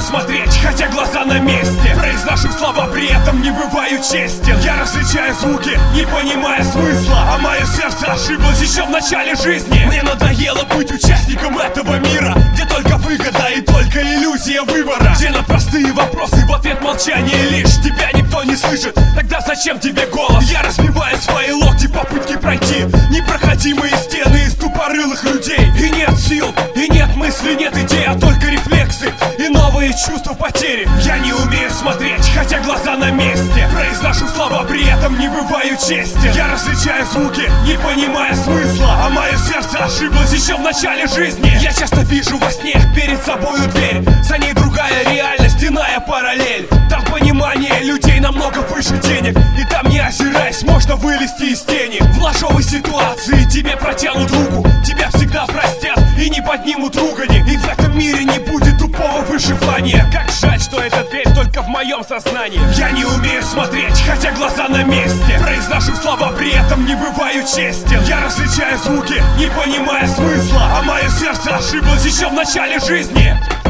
смотреть, хотя глаза на месте. Произношу слова, при этом не бываю честен. Я различаю звуки, не понимая смысла, а мое сердце ошиблось еще в начале жизни. Мне надоело быть участником этого мира, где только выгода и только иллюзия выбора, где на простые вопросы в ответ молчание лишь. Тебя никто не слышит, тогда зачем тебе голос? Я разбиваю свои локти, попытки пройти непроходимые стены из тупорылых людей. И нет сил, и нет мысли, нет идей, а только рефлексы и новые чувства потери. Я не умею смотреть, хотя глаза на месте. Произношу слова, при этом не бываю честен. Я различаю звуки, не понимая смысла, а мое сердце ошиблось еще в начале жизни. Я часто вижу во сне перед собою дверь, за ней другая реальность, иная параллель. Там понимание людей намного выше денег, и там, не озираясь, можно вылезти из тени. В ложовой ситуации тебе протянут руку, тебя всегда простят и не поднимут ругани. И в этом мире не будет тупого выживания. Как жаль, что эта дверь только в моем сознании. Я не умею смотреть, хотя глаза на месте. Произношу слова, при этом не бываю честен. Я различаю звуки, не понимая смысла, а мое сердце ошиблось еще в начале жизни.